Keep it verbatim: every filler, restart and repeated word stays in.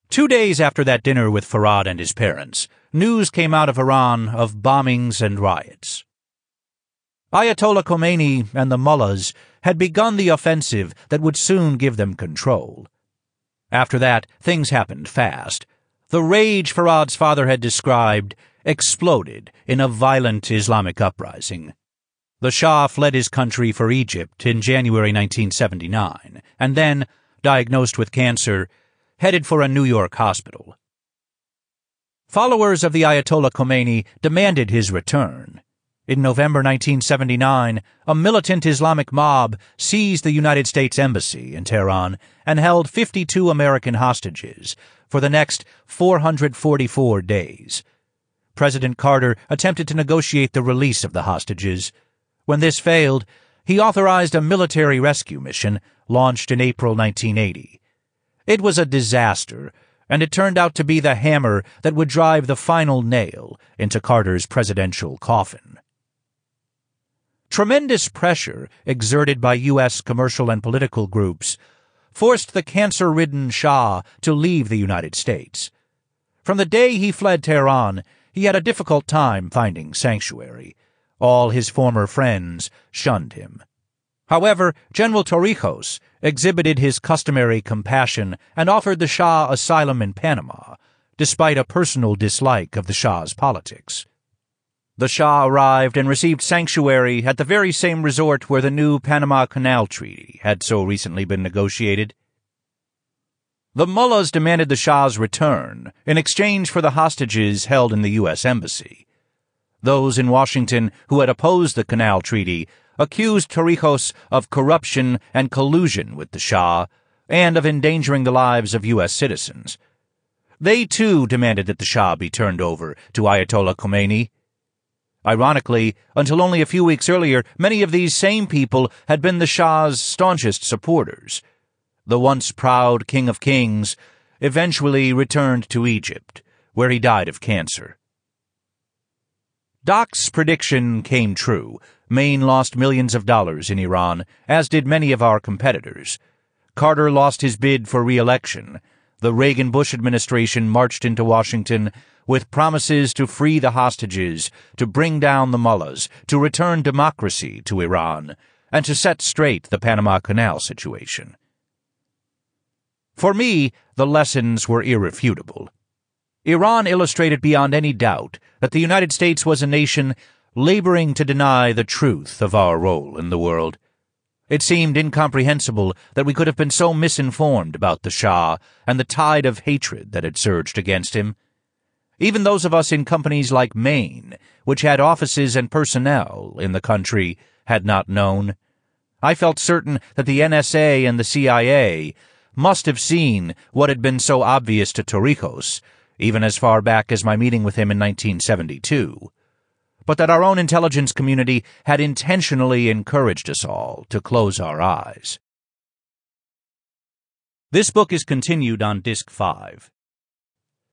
Two days after that dinner with Farad and his parents, news came out of Iran of bombings and riots. Ayatollah Khomeini and the mullahs had begun the offensive that would soon give them control. After that, things happened fast. The rage Farad's father had described exploded in a violent Islamic uprising. The Shah fled his country for Egypt in January nineteen seventy-nine, and then, diagnosed with cancer, headed for a New York hospital. Followers of the Ayatollah Khomeini demanded his return. In November nineteen seventy-nine, a militant Islamic mob seized the United States Embassy in Tehran and held fifty-two American hostages for the next four hundred forty-four days. President Carter attempted to negotiate the release of the hostages. When this failed, he authorized a military rescue mission launched in April nineteen eighty. It was a disaster, and it turned out to be the hammer that would drive the final nail into Carter's presidential coffin. Tremendous pressure exerted by U S commercial and political groups forced the cancer-ridden Shah to leave the United States. From the day he fled Tehran, he had a difficult time finding sanctuary. All his former friends shunned him. However, General Torrijos exhibited his customary compassion and offered the Shah asylum in Panama, despite a personal dislike of the Shah's politics. The Shah arrived and received sanctuary at the very same resort where the new Panama Canal Treaty had so recently been negotiated. The mullahs demanded the Shah's return in exchange for the hostages held in the U S Embassy. Those in Washington who had opposed the Canal Treaty accused Torrijos of corruption and collusion with the Shah and of endangering the lives of U S citizens. They, too, demanded that the Shah be turned over to Ayatollah Khomeini. Ironically, until only a few weeks earlier, many of these same people had been the Shah's staunchest supporters. The once proud King of Kings eventually returned to Egypt, where he died of cancer. Doc's prediction came true. Maine lost millions of dollars in Iran, as did many of our competitors. Carter lost his bid for re-election. The Reagan-Bush administration marched into Washington with promises to free the hostages, to bring down the mullahs, to return democracy to Iran, and to set straight the Panama Canal situation. For me, the lessons were irrefutable. Iran illustrated beyond any doubt that the United States was a nation laboring to deny the truth of our role in the world. It seemed incomprehensible that we could have been so misinformed about the Shah and the tide of hatred that had surged against him. Even those of us in companies like Maine, which had offices and personnel in the country, had not known. I felt certain that the N S A and the C I A must have seen what had been so obvious to Torrijos, even as far back as my meeting with him in nineteen seventy-two, but that our own intelligence community had intentionally encouraged us all to close our eyes. This book is continued on Disc five.